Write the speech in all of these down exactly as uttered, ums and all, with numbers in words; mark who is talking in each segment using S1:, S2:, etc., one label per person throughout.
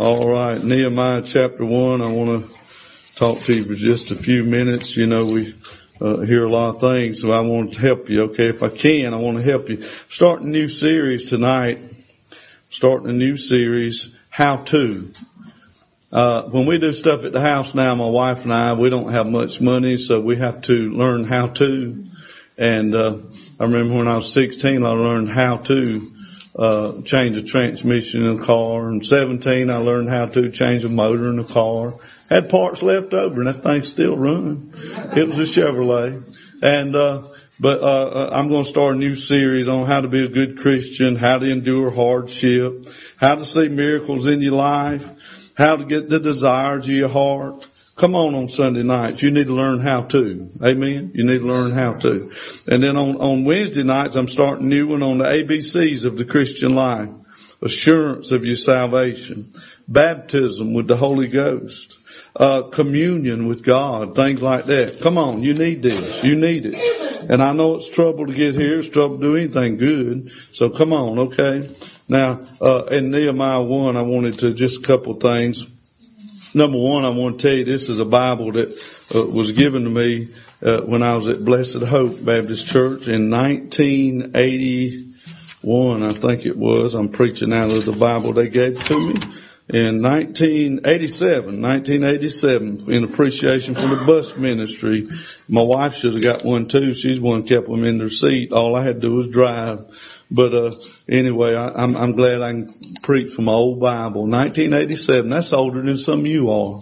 S1: All right, Nehemiah chapter one. I want to talk to you for just a few minutes. You know, we uh, hear a lot of things, so I want to help you. Okay, if I can, I want to help you. Starting a new series tonight. Starting a new series, How To. Uh, when we do stuff at the house now, my wife and I, we don't have much money, so we have to learn how to. And uh, I remember when I was sixteen, I learned how to uh change a transmission in a car. And seventeen, I learned how to change a motor in a car. Had parts left over, and that thing's still running. It was a Chevrolet. And uh but uh I'm going to start a new series on how to be a good Christian, how to endure hardship, how to see miracles in your life, how to get the desires of your heart. Come on on Sunday nights. You need to learn how to. Amen. You need to learn how to. And then on, on Wednesday nights, I'm starting a new one on the A B Cs of the Christian life. Assurance of your salvation. Baptism with the Holy Ghost. Uh, communion with God. Things like that. Come on. You need this. You need it. And I know it's trouble to get here. It's trouble to do anything good. So come on. Okay. Now, uh, in Nehemiah one, I wanted to just a couple things. Number one, I want to tell you this is a Bible that uh, was given to me uh, when I was at Blessed Hope Baptist Church in nineteen eighty-one, I think it was. I'm preaching out of the Bible they gave to me in nineteen eighty-seven, nineteen eighty-seven, in appreciation for the bus ministry. My wife should have got one too. She's the one who kept them in their seat. All I had to do was drive. But, uh, anyway, I, I'm, I'm glad I can preach from my old Bible. nineteen eighty-seven, that's older than some of you are.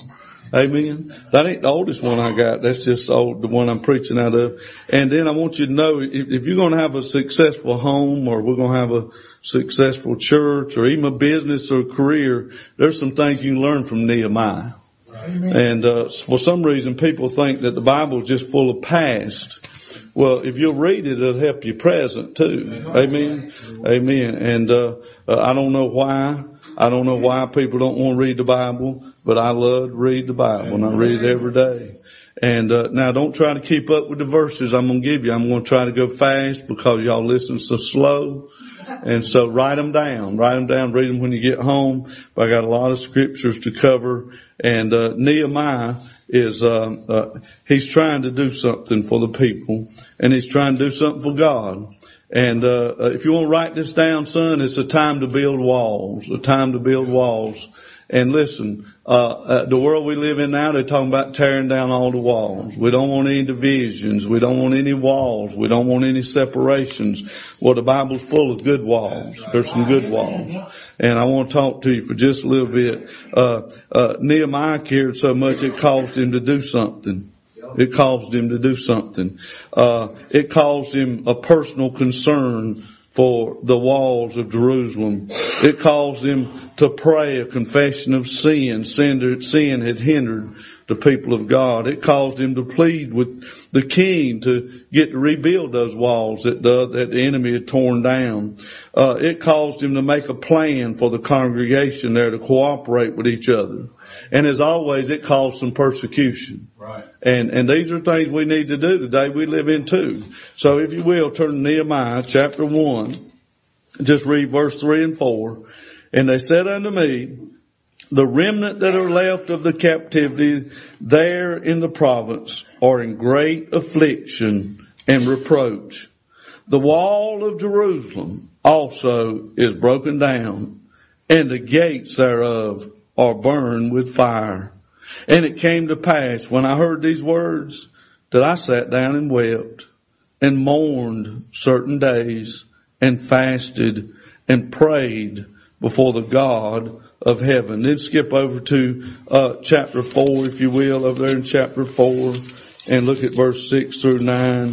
S1: Amen. That ain't the oldest one I got. That's just old, the one I'm preaching out of. And then I want you to know, if, if you're going to have a successful home, or we're going to have a successful church, or even a business or a career, there's some things you can learn from Nehemiah. Amen. And, uh, for some reason people think that the Bible is just full of past. Well, if you'll read it, it'll help you present too. Amen. Amen. And, uh, uh, I don't know why. I don't know why people don't want to read the Bible, but I love to read the Bible, and I read it every day. And, uh, now don't try to keep up with the verses I'm going to give you. I'm going to try to go fast because y'all listen so slow. And so write them down, write them down, read them when you get home. But I got a lot of scriptures to cover. And, uh, Nehemiah is, uh, uh, he's trying to do something for the people, and he's trying to do something for God. And, uh, if you want to write this down, son, it's a time to build walls, a time to build walls. And listen, uh, uh, the world we live in now, they're talking about tearing down all the walls. We don't want any divisions. We don't want any walls. We don't want any separations. Well, the Bible's full of good walls. There's some good walls. And I want to talk to you for just a little bit. Uh, uh, Nehemiah cared so much it caused him to do something. It caused him to do something. Uh, it caused him a personal concern for the walls of Jerusalem. It caused him to pray a confession of sin. Sin, sin had hindered the people of God. It caused him to plead with the king to get to rebuild those walls that the, that the enemy had torn down. Uh, it caused him to make a plan for the congregation there to cooperate with each other. And as always, it caused some persecution. Right. And, and these are things we need to do today. We live in too. So if you will, turn to Nehemiah chapter one. Just read verse three and four. And they said unto me, the remnant that are left of the captivity there in the province are in great affliction and reproach. The wall of Jerusalem also is broken down, and the gates thereof are burned with fire. And it came to pass, when I heard these words, that I sat down and wept, and mourned certain days, and fasted, and prayed before the God of heaven. Then skip over to uh chapter four, if you will, over there in chapter four, and look at verse six through nine.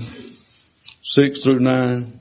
S1: Six through nine.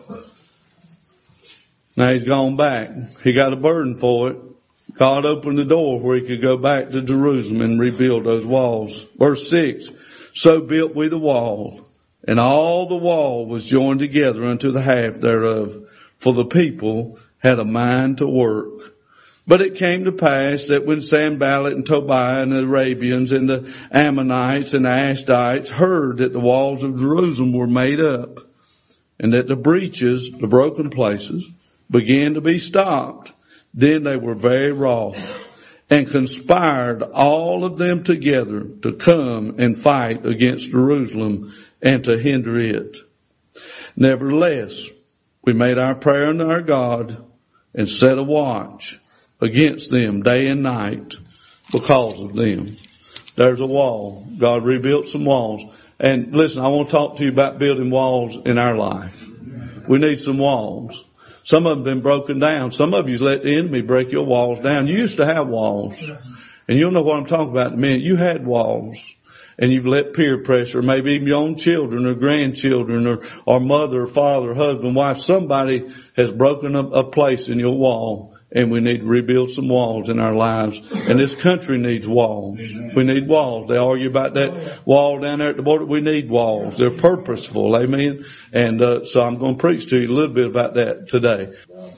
S1: Now he's gone back. He got a burden for it. God opened the door where he could go back to Jerusalem and rebuild those walls. Verse six. So built we the wall, and all the wall was joined together unto the half thereof, for the people had a mind to work. But it came to pass that when Sanballat and Tobiah and the Arabians and the Ammonites and the Ashdodites heard that the walls of Jerusalem were made up, and that the breaches, the broken places, began to be stopped, then they were very wroth, and conspired all of them together to come and fight against Jerusalem and to hinder it. Nevertheless, we made our prayer unto our God and set a watch against them day and night because of them. There's a wall. God rebuilt some walls. And listen, I want to talk to you about building walls in our life. We need some walls. Some of them have been broken down. Some of you let the enemy break your walls down. You used to have walls. And you'll know what I'm talking about in a minute. You had walls. And you've let peer pressure, maybe even your own children or grandchildren or, or mother or father, husband, wife, somebody has broken up a place in your wall. And we need to rebuild some walls in our lives. And this country needs walls. We need walls. They argue about that wall down there at the border. We need walls. They're purposeful. Amen. And uh, so I'm going to preach to you a little bit about that today.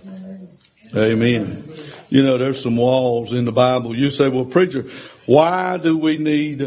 S1: Amen. You know, there's some walls in the Bible. You say, well, preacher, why do we need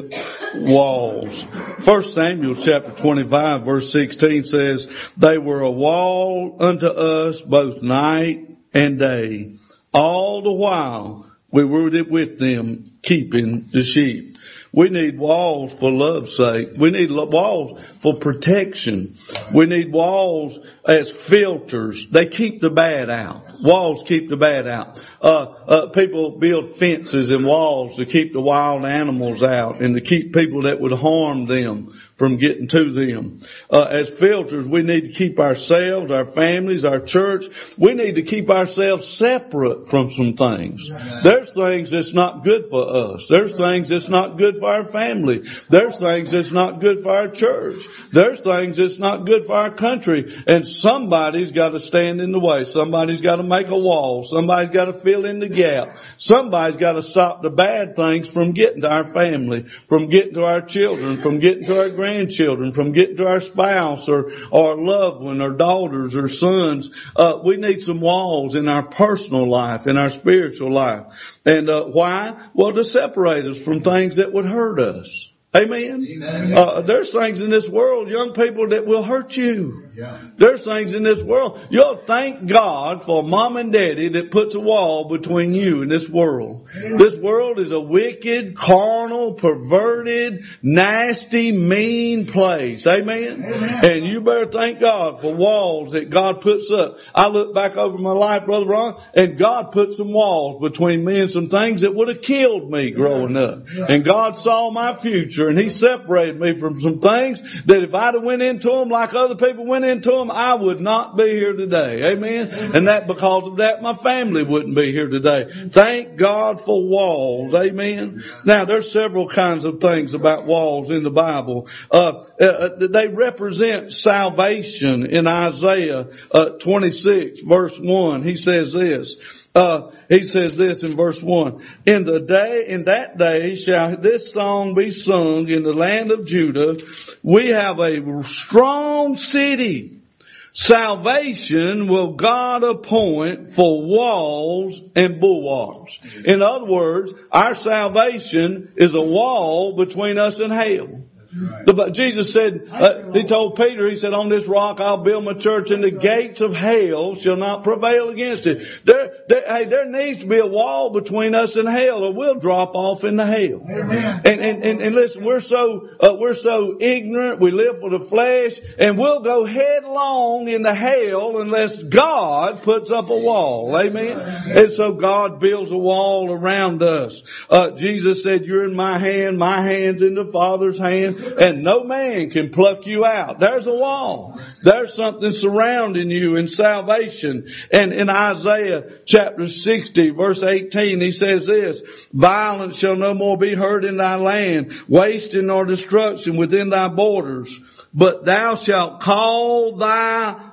S1: walls? First Samuel chapter twenty-five verse sixteen says, they were a wall unto us both night and day. All the while we were with them keeping the sheep. We need walls for love's sake. We need walls for protection. We need walls as filters. They keep the bad out. Walls keep the bad out. Uh, uh, people build fences and walls to keep the wild animals out and to keep people that would harm them from getting to them. Uh, as filters, we need to keep ourselves, our families, our church. We need to keep ourselves separate from some things. There's things that's not good for us. There's things that's not good for our family. There's things that's not good for our church. There's things that's not good for our country. And somebody's got to stand in the way. Somebody's got to make a wall. Somebody's got to fill in the gap. Somebody's got to stop the bad things from getting to our family, from getting to our children, from getting to our grandchildren, from getting to our spouse or, or loved one or daughters or sons. Uh, we need some walls in our personal life, in our spiritual life. And, uh, why? Well, to separate us from things that would hurt us. Amen. Amen. Uh, there's things in this world, young people, that will hurt you. Yeah. There's things in this world. You'll thank God for mom and daddy that puts a wall between you and this world. Yeah. This world is a wicked, carnal, perverted, nasty, mean place. Amen? Amen. And you better thank God for walls that God puts up. I look back over my life, Brother Ron, and God put some walls between me and some things that would have killed me growing up. Yeah. And God saw my future. And He separated me from some things that if I'd have went into them like other people went into them, I would not be here today. Amen. And that because of that, my family wouldn't be here today. Thank God for walls. Amen. Now, there's several kinds of things about walls in the Bible. Uh, uh they represent salvation. In Isaiah uh, twenty-six verse one, he says this. Uh, he says this in verse one, in the day, in that day shall this song be sung in the land of Judah. We have a strong city. Salvation will God appoint for walls and bulwarks. In other words, our salvation is a wall between us and hell. Right. The, Jesus said, uh, He told Peter, He said, on this rock I'll build my church and the gates of hell shall not prevail against it. There, there, hey, there needs to be a wall between us and hell or we'll drop off into hell. Amen. And, and, and, and listen, we're so, uh, we're so ignorant. We live for the flesh and we'll go headlong into hell unless God puts up a wall. Amen. And so God builds a wall around us. Uh, Jesus said, you're in my hand, my hand's in the Father's hand. And no man can pluck you out. There's a wall. There's something surrounding you in salvation. And in Isaiah chapter sixty verse eighteen, he says this, violence shall no more be heard in thy land, wasting nor destruction within thy borders. But thou shalt call thy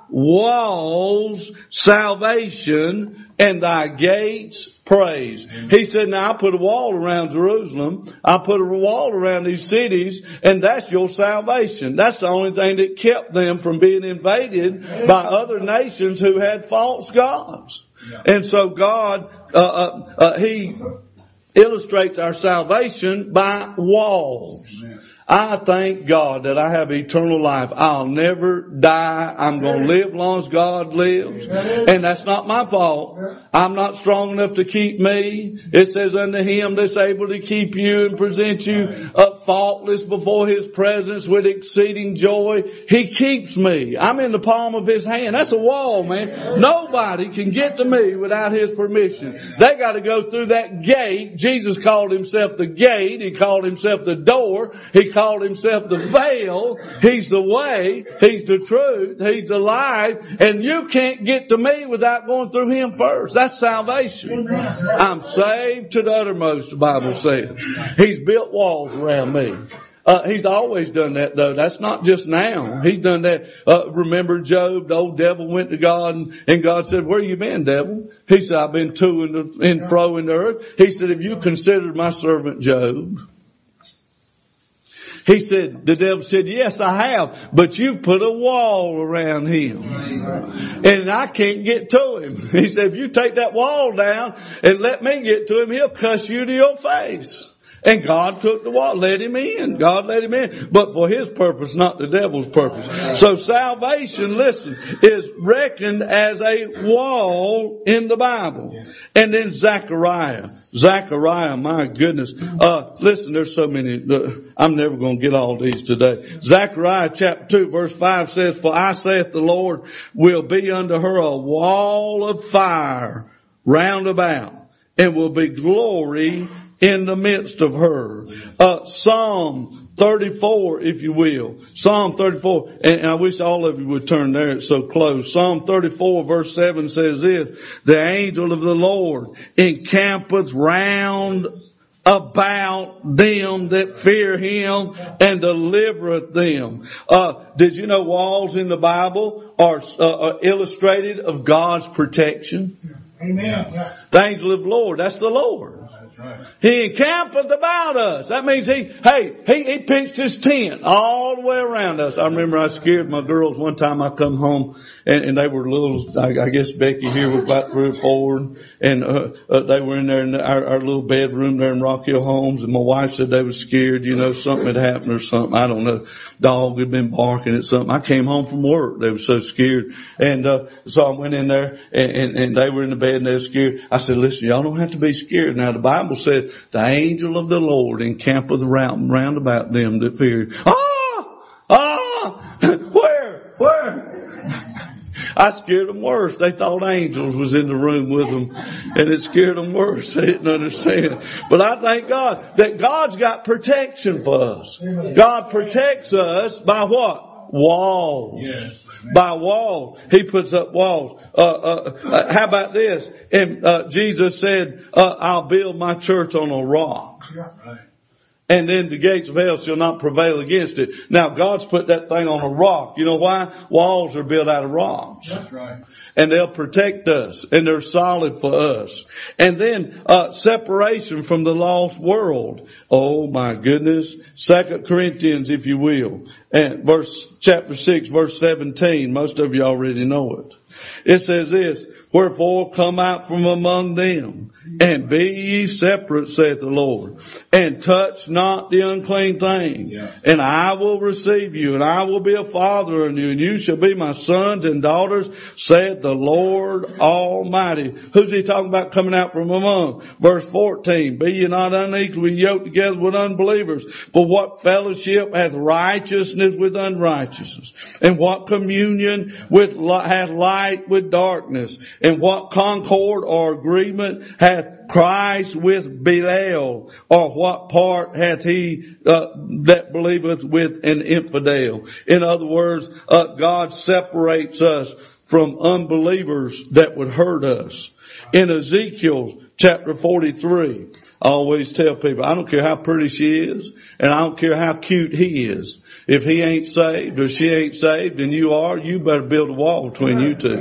S1: walls salvation and thy gates praise. He said, now I put a wall around Jerusalem. I put a wall around these cities, and that's your salvation. That's the only thing that kept them from being invaded by other nations who had false gods. And so God, uh, uh, uh, He illustrates our salvation by walls. I thank God that I have eternal life. I'll never die. I'm going to live long as God lives. And that's not my fault. I'm not strong enough to keep me. It says unto Him that's able to keep you and present you up faultless before His presence with exceeding joy. He keeps me. I'm in the palm of His hand. That's a wall, man. Nobody can get to me without His permission. They got to go through that gate. Jesus called Himself the gate. He called Himself the door. He called Himself the veil. He's the way. He's the truth. He's the life. And you can't get to me without going through Him first. That's salvation. I'm saved to the uttermost, the Bible says. He's built walls around me. Uh, he's always done that though. That's not just now. He's done that. Uh, remember Job, the old devil went to God and, and God said, where you been, devil? He said, I've been to and, and fro in the earth. He said, have you considered my servant Job? He said, the devil said, yes, I have, but you've put a wall around him and I can't get to him. He said, if you take that wall down and let me get to him, he'll cuss you to your face. And God took the wall, let him in. God let him in. But for His purpose, not the devil's purpose. So salvation, listen, is reckoned as a wall in the Bible. And then Zechariah. Zechariah, my goodness. Uh, listen, there's so many. Uh, I'm never going to get all these today. Zechariah chapter two verse five says, for I saith the Lord will be unto her a wall of fire round about, and will be glory in the midst of her. Uh, Psalm thirty-four, if you will. Psalm thirty-four. And, and I wish all of you would turn there. It's so close. Psalm thirty-four verse seven says this, the angel of the Lord encampeth round about them that fear Him and delivereth them. Uh, did you know walls in the Bible are, uh, are illustrated of God's protection?
S2: Amen.
S1: The angel of the Lord, that's the Lord.
S2: Right.
S1: He encampeth about us. That means he, hey, he, he pitched his tent all the way around us. I remember I scared my girls one time. I come home and, and they were little, I, I guess Becky here was about three or four, and, and uh, uh, they were in there in our, our little bedroom there in Rock Hill Homes, and my wife said they was scared, you know, something had happened or something. I don't know. Dog had been barking at something. I came home from work. They were so scared. And, uh, so I went in there and, and, and they were in the bed and they were scared. I said, listen, y'all don't have to be scared. Now the Bible said, the angel of the Lord encampeth round, round about them that fear. Ah! Ah! Where? Where? I scared them worse. They thought angels was in the room with them, and it scared them worse. They didn't understand. But I thank God that God's got protection for us. God protects us by what? Walls. Yes. By walls. He puts up walls. Uh, uh, uh, how about this? And, uh, Jesus said, uh, I'll build my church on a rock. Right. And then the gates of hell shall not prevail against it. Now God's put that thing on a rock. You know why? Walls are built out of rocks.
S2: That's right.
S1: And they'll protect us, and they're solid for us. And then, uh, separation from the lost world. Oh my goodness. Second Corinthians, if you will. And verse, chapter six, verse seventeen. Most of you already know it. It says this, wherefore come out from among them, and be ye separate, saith the Lord, and touch not the unclean thing. Yeah. And I will receive you, and I will be a father unto you, and you shall be my sons and daughters, saith the Lord Almighty. Who's he talking about coming out from among? Verse fourteen, be ye not unequally yoked together with unbelievers. For what fellowship hath righteousness with unrighteousness? And what communion with hath light with darkness? And what concord or agreement hath Christ with Belial? Or what part hath he uh, that believeth with an infidel? In other words, uh, God separates us from unbelievers that would hurt us. In Ezekiel chapter forty-three, I always tell people, I don't care how pretty she is, and I don't care how cute he is. If he ain't saved or she ain't saved and you are, you better build a wall between you two.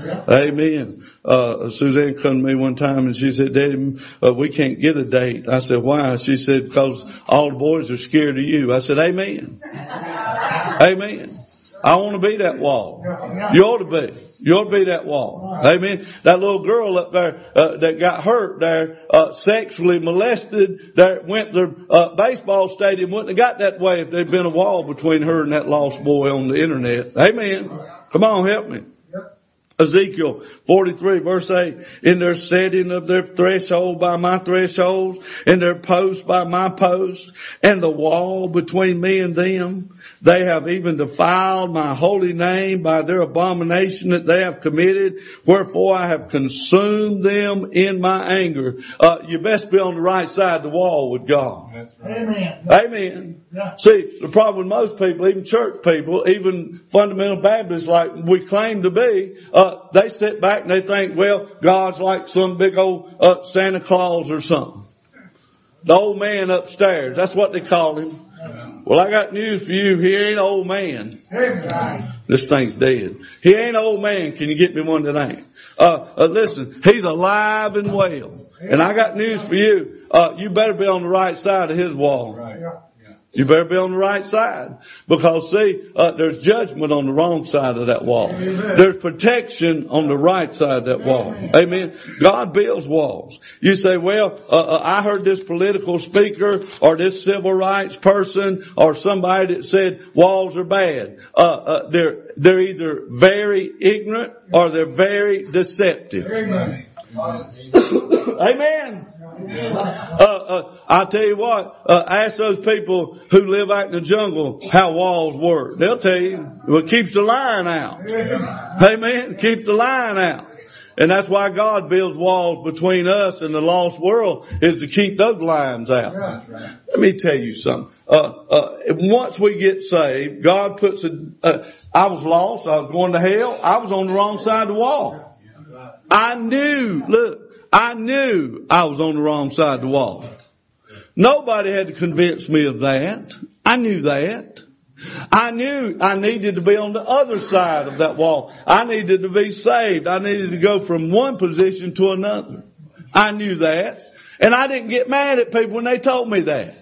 S1: Amen. Uh, Suzanne come to me one time and she said, Daddy, uh, we can't get a date. I said, why? She said, because all the boys are scared of you. I said, amen. Amen. I want to be that wall. You ought to be. You ought to be that wall. Amen. That little girl up there uh, that got hurt there, uh, sexually molested, there went to the uh, baseball stadium, wouldn't have got that way if there'd been a wall between her and that lost boy on the internet. Amen. Come on, help me. Ezekiel forty-three verse eight, in their setting of their threshold by my thresholds, in their posts by my posts, and the wall between me and them, they have even defiled my holy name by their abomination that they have committed, wherefore I have consumed them in my anger. Uh, you best be on the right side of the wall with God.
S2: That's right. Amen.
S1: Amen. Yeah. See, the problem with most people, even church people, even fundamental Baptists like we claim to be, uh, they sit back and they think, well, God's like some big old uh, Santa Claus or something. The old man upstairs. That's what they call him. Well, I got news for you. He ain't old man. This thing's dead. He ain't old man. Can you get me one that ain't? Uh, uh, listen, he's alive and well. And I got news for you. Uh, you better be on the right side of his wall. Right. You better be on the right side. Because see, uh, there's judgment on the wrong side of that wall. Amen. There's protection on the right side of that wall. Amen. God builds walls. You say, well, uh, uh, I heard this political speaker or this civil rights person or somebody that said walls are bad. Uh, uh, they're, they're either very ignorant or they're very deceptive. Amen. Amen. Uh, uh, I'll tell you what, uh, ask those people who live out in the jungle how walls work. They'll tell you, well, it keeps the lion out. Amen. Keep the lion out. And that's why God builds walls between us and the lost world, is to keep those lions out. Let me tell you something. Uh, uh, once we get saved, God puts a, uh, I was lost. I was going to hell. I was on the wrong side of the wall. I knew, look, I knew I was on the wrong side of the wall. Nobody had to convince me of that. I knew that. I knew I needed to be on the other side of that wall. I needed to be saved. I needed to go from one position to another. I knew that. And I didn't get mad at people when they told me that.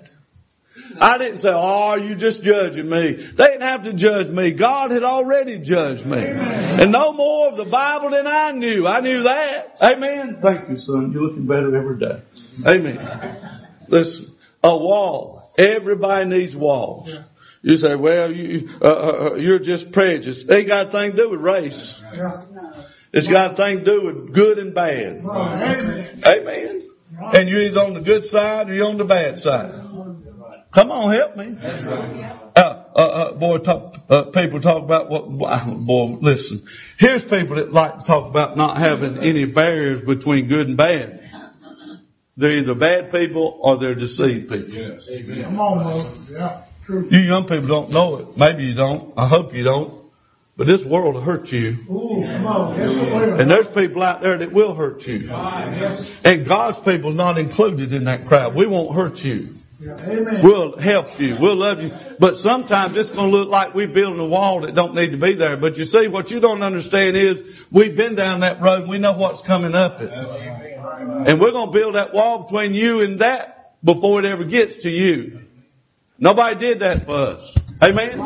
S1: I didn't say, oh, you just judging me. They didn't have to judge me. God had already judged me. Amen. And no more of the Bible than I knew. I knew that. Amen. Thank you, son. You're looking better every day. Amen. Listen, a wall. Everybody needs walls. You say, well, you, uh, uh, you're just prejudiced. It ain't got a thing to do with race. It's got a thing to do with good and bad. Amen. Amen. And you're either on the good side or you're on the bad side. Come on, help me. Uh, uh, uh, boy, talk, uh, people talk about what, boy, listen. Here's people that like to talk about not having any barriers between good and bad. They're either bad people or they're deceived people. Yes. Amen. Come on, Moses. Yeah, true. You young people don't know it. Maybe you don't. I hope you don't. But this world will hurt you. Ooh, come on. Yes, it will. And there's people out there that will hurt you. Yes. And God's people's not included in that crowd. We won't hurt you. Yeah, amen. We'll help you. We'll love you. But sometimes it's going to look like we're building a wall that don't need to be there. But you see, what you don't understand is we've been down that road and we know what's coming up it. And we're going to build that wall between you and that before it ever gets to you. Nobody did that for us. Amen.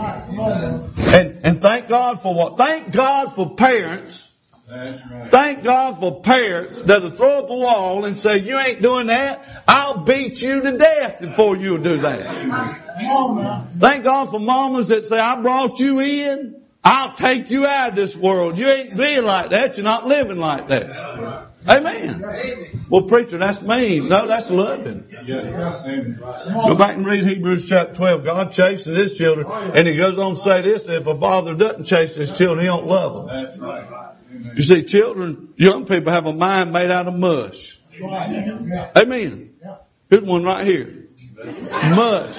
S1: And, and thank God for what? Thank God for parents. That's right. Thank God for parents that'll throw up a wall and say, you ain't doing that. I'll beat you to death before you'll do that. Thank God for mamas that say, I brought you in. I'll take you out of this world. You ain't being like that. You're not living like that. Amen. Well, preacher, that's mean. No, that's loving. Go back and read Hebrews chapter twelve. God chases his children. And he goes on to say this, that if a father doesn't chase his children, he don't love them. You see, children, young people have a mind made out of mush. Amen. Here's one right here. Mush.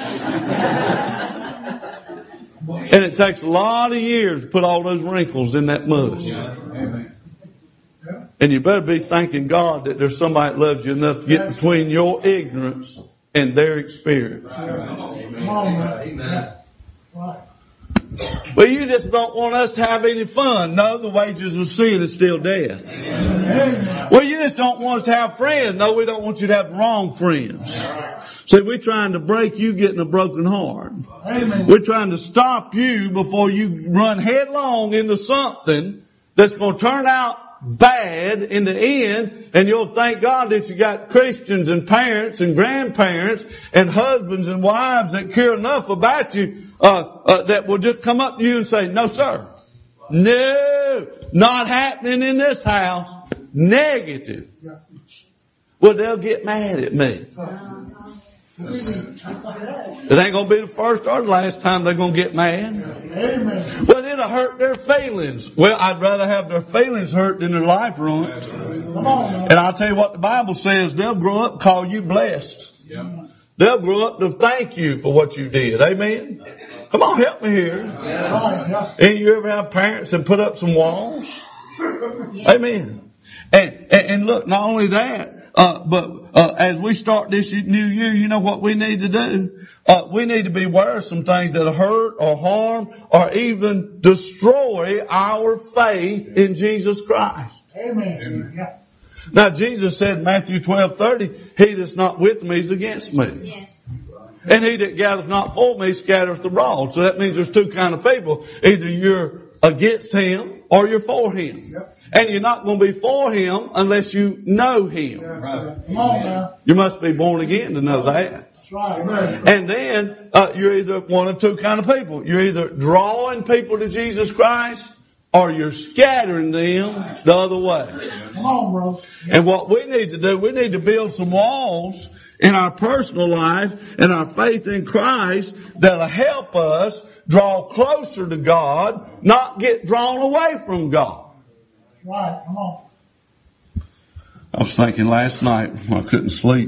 S1: And it takes a lot of years to put all those wrinkles in that mush. And you better be thanking God that there's somebody that loves you enough to get between your ignorance and their experience. Amen. Well, you just don't want us to have any fun. No, the wages of sin is still death. Well, you just don't want us to have friends. No, we don't want you to have wrong friends. See, we're trying to break you getting a broken heart. We're trying to stop you before you run headlong into something that's going to turn out bad in the end, and you'll thank God that you got Christians and parents and grandparents and husbands and wives that care enough about you uh, uh that will just come up to you and say, no sir, no, not happening in this house. Negative. Well, they'll get mad at me. It ain't going to be the first or the last time they're going to get mad. Amen. Well, it'll hurt their feelings. Well, I'd rather have their feelings hurt than their life ruined. And I'll tell you what the Bible says, they'll grow up and call you blessed. Yeah. They'll grow up to thank you for what you did. Amen. Come on, help me here. And you ever have parents that put up some walls? Amen. And, and, and look, not only that, Uh, but, uh, as we start this new year, you know what we need to do? Uh, we need to be aware of some things that hurt or harm or even destroy our faith in Jesus Christ. Amen. Yeah. Now, Jesus said in Matthew twelve thirty, he that's not with me is against me. Yes. And he that gathereth not for me scattereth abroad. So that means there's two kind of people. Either you're against him or you're for him. Yep. And you're not going to be for him unless you know him. Right. Come on now. You must be born again to know that. That's right. And then uh, you're either one of two kind of people. You're either drawing people to Jesus Christ or you're scattering them the other way. Come on, bro. And what we need to do, we need to build some walls in our personal life and our faith in Christ that'll help us draw closer to God, not get drawn away from God. Right, come on. I was thinking last night when I couldn't sleep.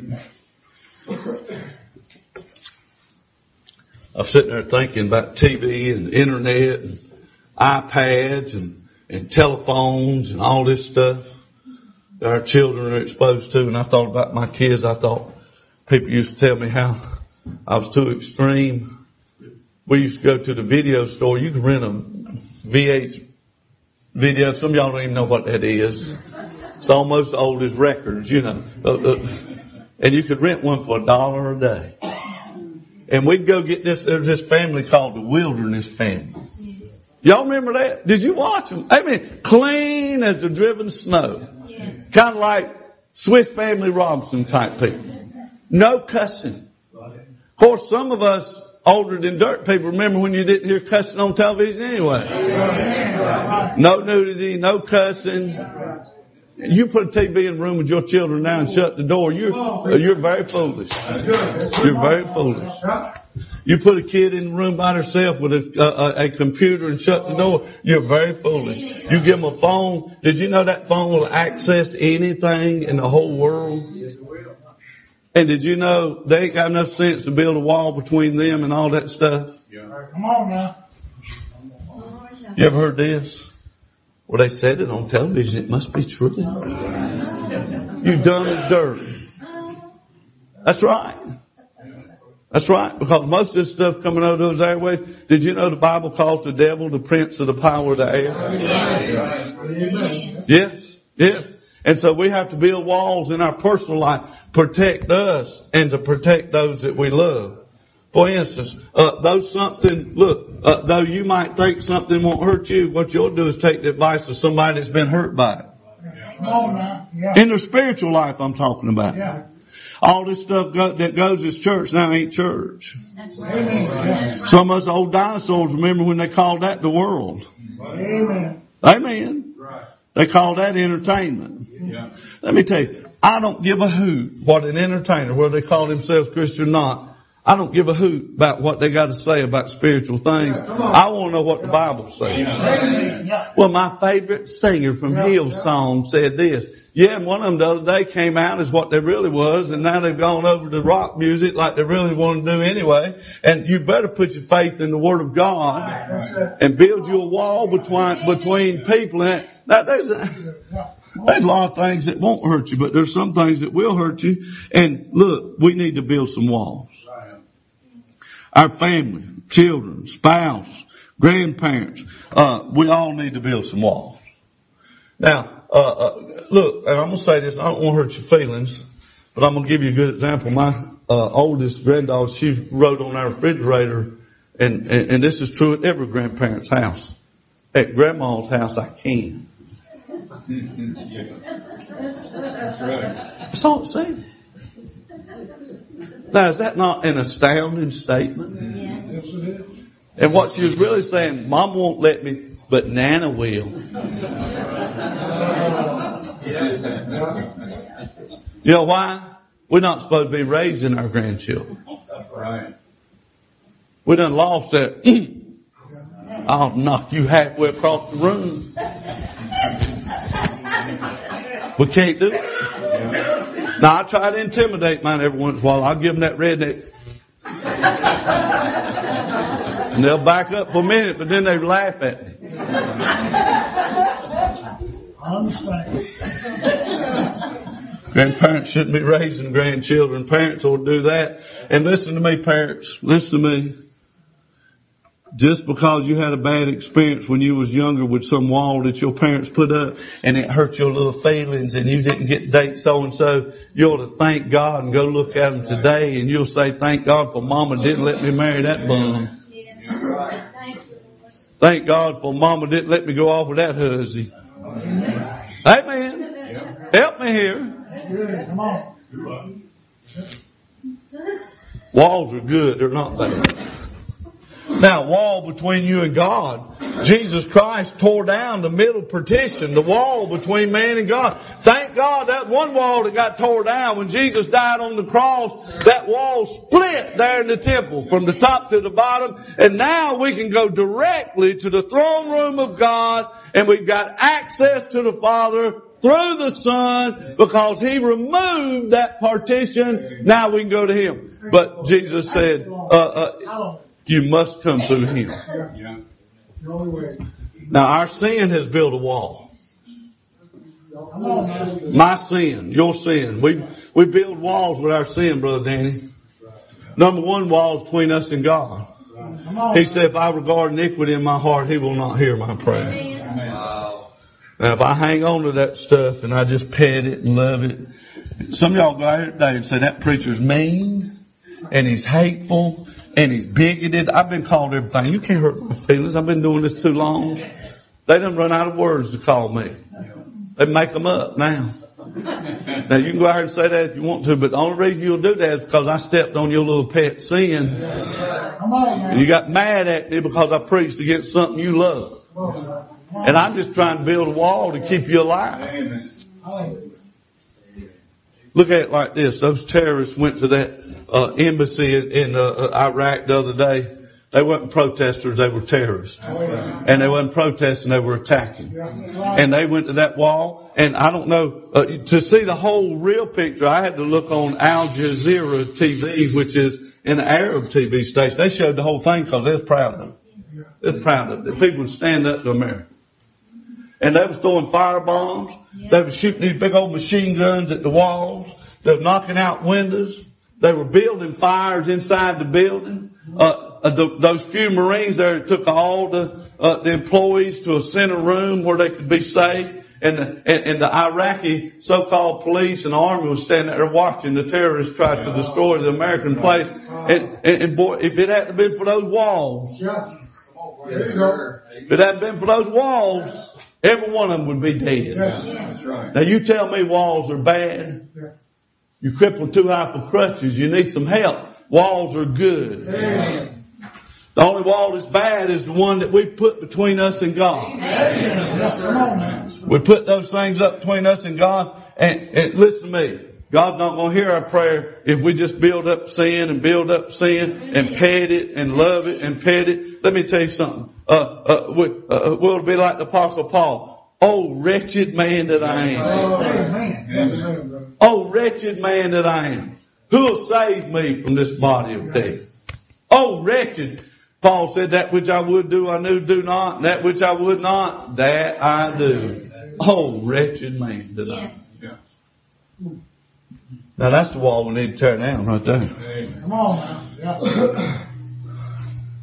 S1: I was sitting there thinking about T V and internet and iPads and, and telephones and all this stuff that our children are exposed to. And I thought about my kids. I thought people used to tell me how I was too extreme. We used to go to the video store. You could rent a V H video. Some of y'all don't even know what that is. It's almost old as records, you know. Uh, uh, and you could rent one for a dollar a day. And we'd go get this, there was this family called the Wilderness Family. Y'all remember that? Did you watch them? I mean, clean as the driven snow. Kind of like Swiss Family Robinson type people. No cussing. Of course, some of us older than dirt people remember when you didn't hear cussing on television anyway. No nudity, no cussing. You put a T V in the room with your children now and shut the door. You're, you're very foolish. You're very foolish. You put a kid in the room by herself with a, a, a computer and shut the door. You're very foolish. You give them a phone. Did you know that phone will access anything in the whole world? And did you know they ain't got enough sense to build a wall between them and all that stuff? Yeah. Come on now. You ever heard this? Well, they said it on television. It must be true. You dumb as dirt. That's right. That's right. Because most of this stuff coming out of those airways. Did you know the Bible calls the devil the prince of the power of the air? Yes. Yes. Yes. And so we have to build walls in our personal life, protect us and to protect those that we love. For instance, uh, though something, look, uh, though you might think something won't hurt you, what you'll do is take the advice of somebody that's been hurt by it. Yeah. In their spiritual life, I'm talking about. Yeah. All this stuff go, that goes as church now ain't church. That's right. Some of us old dinosaurs remember when they called that the world. Amen. Amen. Right. They called that entertainment. Yeah. Let me tell you, I don't give a hoot what an entertainer, whether they call themselves Christian or not, I don't give a hoot about what they got to say about spiritual things. I want to know what the Bible says. Well, my favorite singer from Hillsong said this. Yeah, and one of them the other day came out as what they really was, and now they've gone over to rock music like they really want to do anyway. And you better put your faith in the Word of God and build you a wall between between people. And that, there's a, there's a lot of things that won't hurt you, but there's some things that will hurt you. And look, we need to build some walls. Our family, children, spouse, Grandparents, uh, we all need to build some walls. Now, uh, uh, look, and I'm going to say this, I don't want to hurt your feelings, but I'm going to give you a good example. My uh, oldest granddaughter, she wrote on our refrigerator, and, and, and this is true at every grandparent's house. At grandma's house, I can.
S2: That's right.
S1: That's all it said. Now, is that not an astounding statement?
S3: Yes.
S2: Yes, it is.
S1: And what she was really saying, Mom won't let me, but Nana will. You know why? We're not supposed to be raising our grandchildren.
S2: That's right.
S1: We done lost that. I'll knock you halfway across the room. We can't do it. Now, I try to intimidate mine every once in a while. I'll give them that redneck. And they'll back up for a minute, but then they laugh at me.
S2: I understand.
S1: Grandparents shouldn't be raising grandchildren. Parents ought to do that. And listen to me, parents. Listen to me. Just because you had a bad experience when you was younger with some wall that your parents put up and it hurt your little feelings and you didn't get to date so and so, you ought to thank God and go look at them today and you'll say, thank God for Mama didn't let me marry that bum. Thank God for Mama didn't let me go off with that hussy. Amen. Help me here.
S2: Come on.
S1: Walls are good. They're not bad. Now, wall between you and God. Jesus Christ tore down the middle partition, the wall between man and God. Thank God that one wall that got tore down when Jesus died on the cross, that wall split there in the temple from the top to the bottom. And now we can go directly to the throne room of God and we've got access to the Father through the Son because He removed that partition. Now we can go to Him. But Jesus said, uh, uh, you must come through Him.
S2: Yeah.
S4: The only way.
S1: Now our sin has built a wall.
S4: Come on, man.
S1: My sin, your sin. We, we build walls with our sin, Brother Danny. Number one wall is between us and God.
S4: Come on.
S1: He said, if I regard iniquity in my heart, He will not hear my prayer.
S2: Wow.
S1: Now if I hang on to that stuff and I just pet it and love it, some of y'all go out here today and say that preacher's mean and he's hateful and he's bigoted. I've been called everything. You can't hurt my feelings. I've been doing this too long. They done run out of words to call me. They make them up now. Now you can go out here and say that if you want to, but the only reason you'll do that is because I stepped on your little pet sin.
S4: Come on, man.
S1: And you got mad at me because I preached against something you love. And I'm just trying to build a wall to keep you alive.
S2: Amen.
S1: Look at it like this. Those terrorists went to that uh, embassy in, in uh, Iraq the other day. They weren't protesters, they were terrorists. And they weren't protesting, they were attacking. And they went to that wall, and I don't know, uh, to see the whole real picture, I had to look on Al Jazeera T V, which is an Arab T V station. They showed the whole thing because they was proud of it. They was proud of it. People would stand up to America. And they was throwing fire bombs. They were shooting these big old machine guns at the walls. They were knocking out windows. They were building fires inside the building. Uh, uh, the, those few Marines there took all the, uh, the employees to a center room where they could be safe. And the, and, and the Iraqi so-called police and army was standing there watching the terrorists try to destroy the American place. And, and, and boy, if it hadn't been for those walls,
S4: Yeah.
S2: Yes, sir.
S1: if it hadn't been for those walls, every one of them would be dead.
S4: Yes.
S2: That's right.
S1: Now you tell me walls are bad.
S4: Yeah.
S1: You crippled too high for crutches. You need some help. Walls are good.
S4: Amen.
S1: The only wall that's bad is the one that we put between us and God.
S4: Yes, come on, man.
S1: We put those things up between us and God. And, and listen to me. God's not going to hear our prayer if we just build up sin and build up sin and pet it and love it and pet it. Let me tell you something. Uh, uh, we, uh, we'll be like the Apostle Paul. Oh, wretched man that I am.
S4: Oh, amen. Yes, amen, brother.
S1: Oh, wretched man that I am. Who will save me from this body of death? Oh, wretched. Paul said, that which I would do, I knew do not. And that which I would not, that I do. Oh, wretched man that I am.
S2: Yeah.
S1: Now that's the wall we need to tear down right there.
S2: Amen.
S4: Come on, man. Yeah.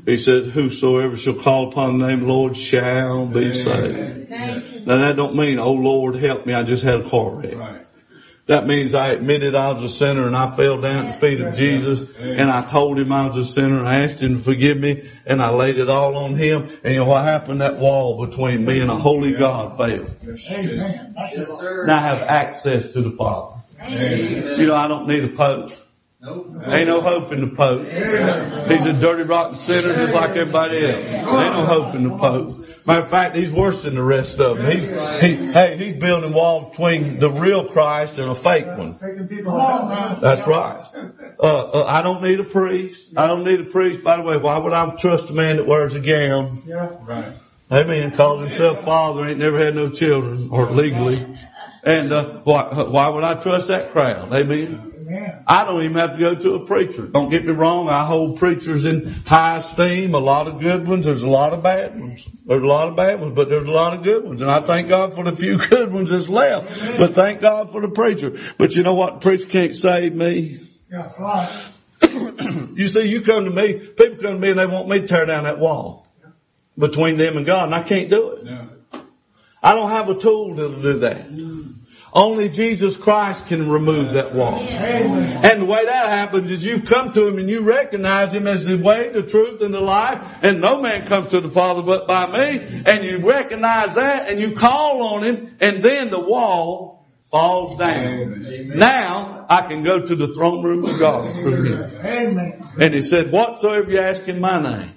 S1: He said, whosoever shall call upon the name of the Lord shall be saved. Now that don't mean, oh Lord, help me, I just had a car wreck.
S3: Right.
S1: That means I admitted I was a sinner and I fell down at the feet of Jesus and I told him I was a sinner and I asked him to forgive me and I laid it all on him. And you know what happened? That wall between me and a holy God fell.
S4: Amen.
S2: Yes, sir.
S1: Now I have access to the Father.
S2: Amen.
S1: You know, I don't need a pope.
S2: Nope.
S1: Ain't no hope in the Pope. He's a dirty, rotten sinner just like everybody else. Ain't no hope in the Pope. Matter of fact, he's worse than the rest of them. He's, he, hey, he's building walls between the real Christ and a fake one.
S4: Taking people home.
S1: That's right. Uh, uh, I don't need a priest. I don't need a priest. By the way, why would I trust a man that wears a gown?
S4: Yeah.
S3: Right.
S1: Amen. Calls himself father, ain't never had no children, or legally. And uh, why, why would I trust that crowd? Amen.
S4: Amen.
S1: I don't even have to go to a preacher. Don't get me wrong. I hold preachers in high esteem. A lot of good ones. There's a lot of bad ones. There's a lot of bad ones, but there's a lot of good ones. And I thank God for the few good ones that's left. But thank God for the preacher. But you know what? The preacher can't save me.
S4: Yeah, that's right.
S1: You see, you come to me, people come to me and they want me to tear down that wall between them and God, and I can't do it.
S3: No.
S1: I don't have a tool that'll do that. Only Jesus Christ can remove that wall.
S4: Amen.
S1: And the way that happens is you've come to him and you recognize him as the way, the truth, and the life. And no man comes to the Father but by me. And you recognize that and you call on him, and then the wall falls down.
S3: Amen.
S1: Now I can go to the throne room of God through him.
S4: Amen.
S1: And he said, whatsoever you ask in my name,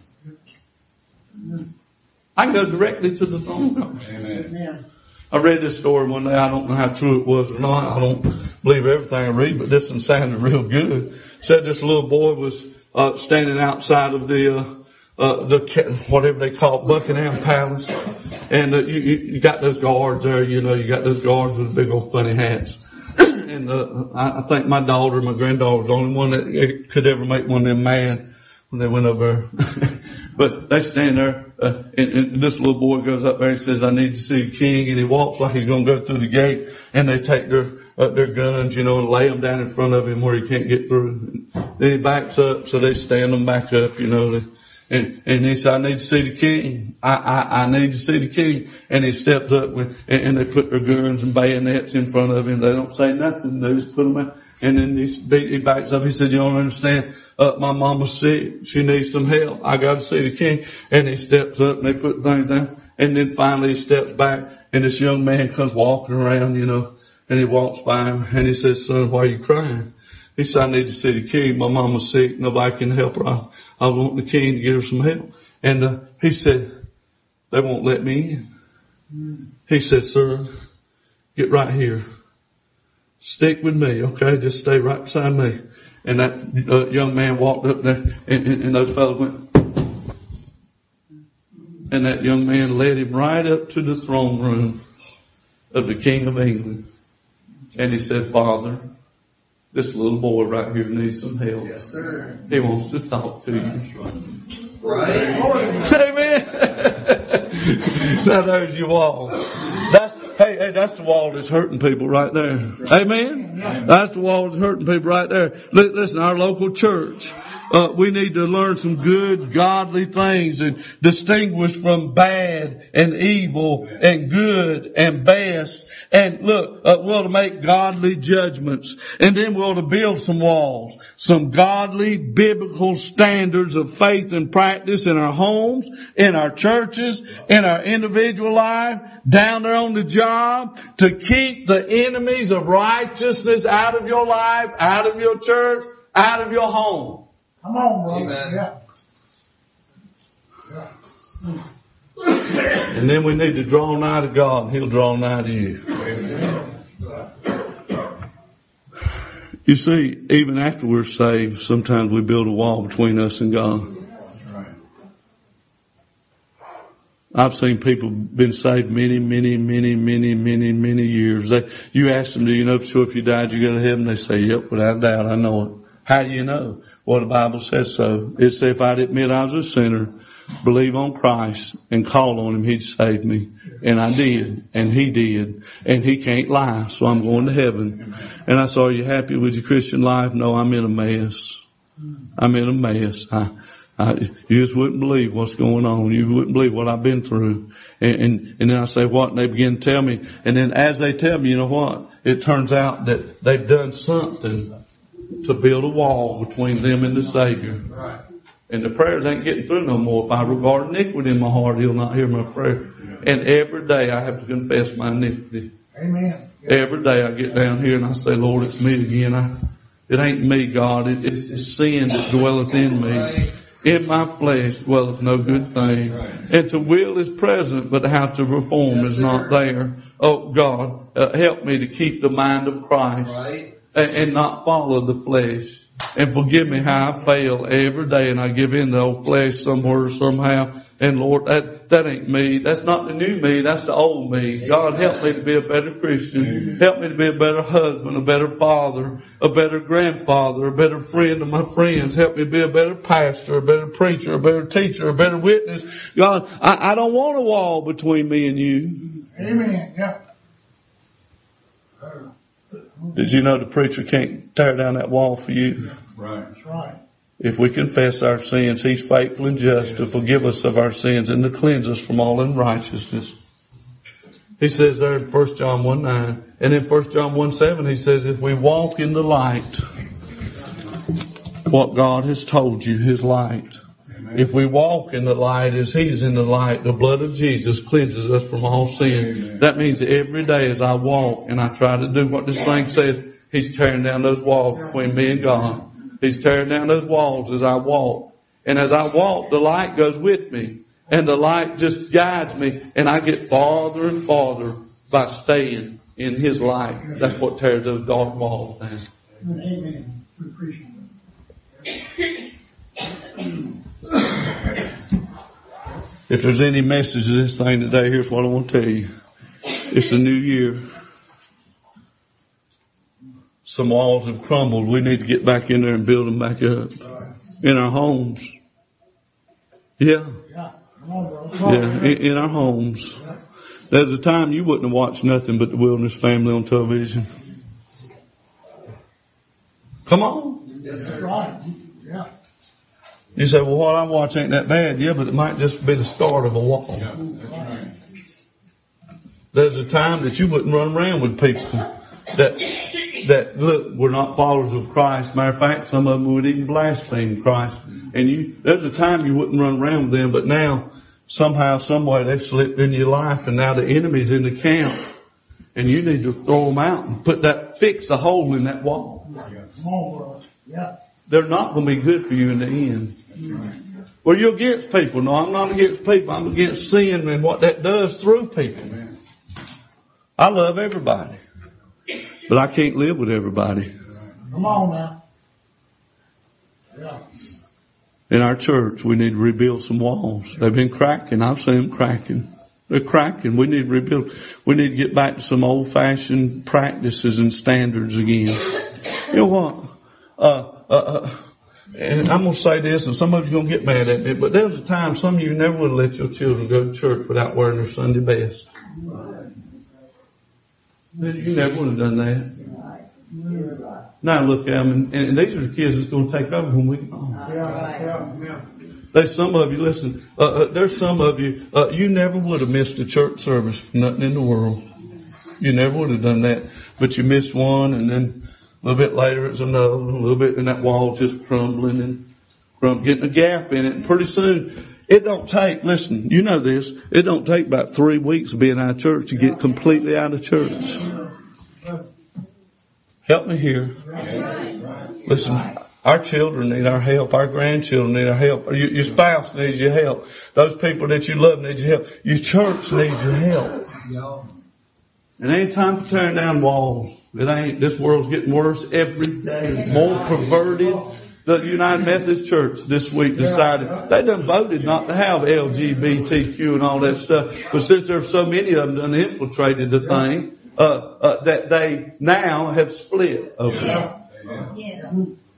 S1: I can go directly to the throne room.
S3: Amen.
S4: Amen.
S1: I read this story one day. I don't know how true it was or not. I don't believe everything I read, but this one sounded real good. It said this little boy was uh, standing outside of the uh, uh, the whatever they call it, Buckingham Palace, and uh, you, you you got those guards there. You know, you got those guards with big old funny hats. And uh, I, I think my daughter, my granddaughter, was the only one that could ever make one of them mad when they went over there. But they stand there, uh, and, and this little boy goes up there and says, I need to see the king. And he walks like he's going to go through the gate, and they take their, uh, their guns, you know, and lay them down in front of him where he can't get through. And then he backs up, so they stand them back up, you know, and, and he said, I need to see the king. I, I, I need to see the king. And he steps up with, and, and they put their guns and bayonets in front of him. They don't say nothing. They just put them out. And then he, he backs up. He said, you don't understand. Uh, my mama's sick. She needs some help. I got to see the king. And he steps up and they put things down. And then finally he steps back and this young man comes walking around, you know, and he walks by him and he says, son, why are you crying? He said, I need to see the king. My mama's sick. Nobody can help her. I, I was wanting the king to give her some help. And, uh, he said, they won't let me in. He said, sir, get right here. Stick with me, okay? Just stay right beside me. And that uh, young man walked up there, and, and, and those fellows went. And that young man led him right up to the throne room of the King of England. And he said, Father, this little boy right here needs some help.
S2: Yes, sir.
S1: He wants to talk to you.
S2: Right.
S1: Amen. Now there's your wall. That's Hey, hey, that's the wall that's hurting people right there. Amen? That's the wall that's hurting people right there. Listen, our local church, uh, we need to learn some good, godly things and distinguish from bad and evil and good and best. And look, uh, we're to make godly judgments. And then we're to build some walls. Some godly, biblical standards of faith and practice in our homes, in our churches, in our individual life, down there on the job, to keep the enemies of righteousness out of your life, out of your church, out of your home.
S4: Come on, brother.
S2: Amen.
S4: Yeah.
S1: And then we need to draw nigh to God, and He'll draw nigh to you. You see, even after we're saved, sometimes we build a wall between us and God. I've seen people been saved many, many, many, many, many, many years. They, you ask them, do you know for sure if you died you go to heaven? They say, yep, without doubt, I know it. How do you know? Well, the Bible says so. It says if I'd admit I was a sinner, believe on Christ, and call on Him, He'd save me. And I did. And He did. And He can't lie. So I'm going to heaven. And I said, are you happy with your Christian life? No, I'm in a mess. I'm in a mess. I, I, you just wouldn't believe what's going on. You wouldn't believe what I've been through. And, and, and then I say, what? And they begin to tell me. And then as they tell me, you know what? It turns out that they've done something to build a wall between them and the Savior.
S2: Right.
S1: And the prayers ain't getting through no more. If I regard iniquity in my heart, He'll not hear my prayer. And every day I have to confess my iniquity.
S4: Amen.
S1: Every day I get down here and I say, Lord, it's me again. I, it ain't me, God. It, it's, it's sin that dwelleth in me. In my flesh dwelleth no good thing. And to will is present, but how to perform is not there. Oh God, uh, help me to keep the mind of Christ and, and not follow the flesh. And forgive me how I fail every day and I give in to the old flesh somewhere, somehow. And Lord, that, that ain't me. That's not the new me. That's the old me. God, help me to be a better Christian. Help me to be a better husband, a better father, a better grandfather, a better friend to my friends. Help me be a better pastor, a better preacher, a better teacher, a better witness. God, I, I don't want a wall between me and you.
S4: Amen. Yeah.
S1: Did you know the preacher can't tear down that wall for you?
S2: Right.
S4: That's right.
S1: If we confess our sins, He's faithful and just to forgive us of our sins and to cleanse us from all unrighteousness. He says there in First John one nine. And in First John one seven, He says, if we walk in the light, what God has told you, His light. If we walk in the light as He's in the light, the blood of Jesus cleanses us from all sin. Amen. That means every day as I walk and I try to do what this thing says, He's tearing down those walls between me and God. He's tearing down those walls as I walk. And as I walk, the light goes with me. And the light just guides me. And I get farther and farther by staying in His light. That's what tears those dark walls down.
S4: Amen. We appreciate it.
S1: If there's any message of this thing today, here's what I want to tell you. It's a new year. Some walls have crumbled. We need to get back in there and build them back up. In our homes. Yeah. Yeah, in, in our homes. There's a time you wouldn't have watched nothing but the Wilderness Family on television. Come on.
S2: Yes,
S4: That's
S2: sir.
S4: right. Yeah.
S1: You say, well, what I watch ain't that bad. Yeah, but it might just be the start of a wall.
S2: Yeah, that's right.
S1: There's a time that you wouldn't run around with people that, that look, we're not followers of Christ. Matter of fact, some of them would even blaspheme Christ. And you, there's a time you wouldn't run around with them, but now somehow, some way they've slipped into your life and now the enemy's in the camp. And you need to throw them out and put that, fix the hole in that wall.
S4: Come on, brother. Yeah.
S1: They're not going to be good for you in the end. Well, you're against people. No, I'm not against people. I'm against sin and what that does through people. I love everybody. But I can't live with everybody.
S4: Come on now. Yeah.
S1: In our church, we need to rebuild some walls. They've been cracking. I've seen them cracking. They're cracking. We need to rebuild. We need to get back to some old-fashioned practices and standards again. You know what? Uh, uh, uh, and I'm going to say this, and some of you are going to get mad at me, but there was a time some of you never would have let your children go to church without wearing their Sunday best. You never would have done that. Now look at them, and, and these are the kids that's going to take over when we go home.
S4: Yeah. Yeah. Yeah.
S1: There's some of you, listen, uh, uh, there's some of you, uh, you never would have missed a church service for nothing in the world. You never would have done that. But you missed one, and then a little bit later it's another, and a little bit, and that wall just crumbling and crum- getting a gap in it. And pretty soon, it don't take, listen, you know this, it don't take about three weeks of being out of church to get completely out of church. Help me here. Listen, our children need our help. Our grandchildren need our help. Your, your spouse needs your help. Those people that you love need your help. Your church needs your help. It ain't time for tearing down walls. It ain't. This world's getting worse every day. More perverted. The United Methodist Church this week decided, they done voted not to have L G B T Q and all that stuff. But since there's so many of them done infiltrated the thing, uh, uh, that they now have split over it.
S3: Yes.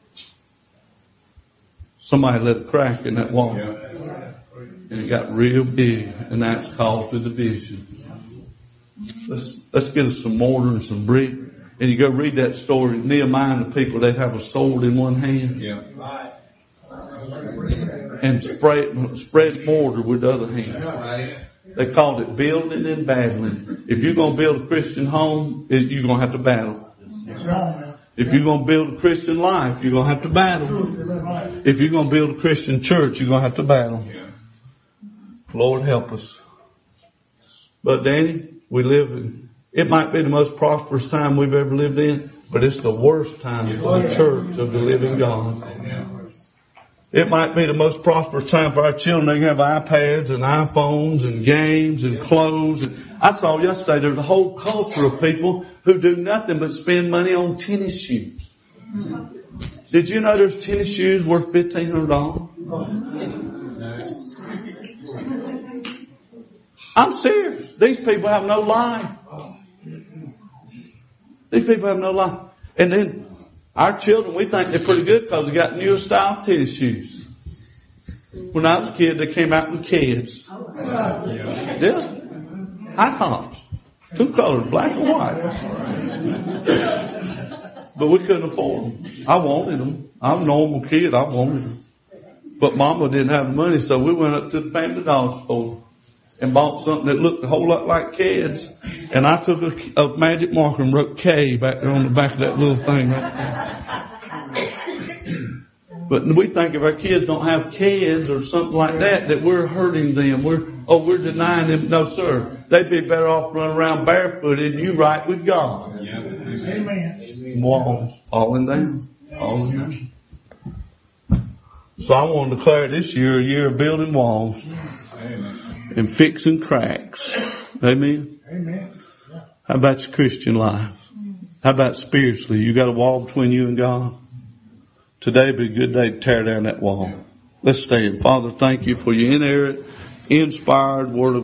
S1: Somebody let a crack in that wall. And it got real big, and that's caused the division. Let's, let's get us some mortar and some brick. And you go read that story, Nehemiah and the people, they have a sword in one hand.
S2: Yeah.
S1: and spread, spread mortar with the other hand.
S2: Right.
S1: They called it building and battling. If you're going to build a Christian home, you're going to have to battle.
S4: Come on now.
S1: If you're going to build a Christian life, you're going to have to battle.
S4: Truth is right.
S1: If you're going to build a Christian church, you're going to have to battle. Lord help us. But Danny, we live in, it might be the most prosperous time we've ever lived in, but it's the worst time for the church of the living God. It might be the most prosperous time for our children. They can have iPads and iPhones and games and clothes. And I saw yesterday there's a whole culture of people who do nothing but spend money on tennis shoes. Did you know there's tennis shoes worth fifteen hundred dollars? I'm serious. These people have no life. These people have no life. And then our children, we think they're pretty good because they got newer style tennis shoes. When I was a kid, they came out in kids. Yeah. High tops. Two colors, black and white. But we couldn't afford them. I wanted them. I'm a normal kid. I wanted them. But Mama didn't have the money, so we went up to the Family Dollar store and bought something that looked a whole lot like kids. And I took a, a magic marker and wrote K back there on the back of that little thing. But we think if our kids don't have kids or something like that, that we're hurting them. We're, oh, we're denying them. No, sir. They'd be better off running around barefooted and you right with God.
S4: Amen.
S1: Walls falling down. Falling down. So I want to declare this year a year of building walls. And fixing cracks. Amen.
S4: Amen. Yeah.
S1: How about your Christian life? How about spiritually? You got a wall between you and God? Today would be a good day to tear down that wall. Let's stand. Father, thank you for your inerrant, inspired word of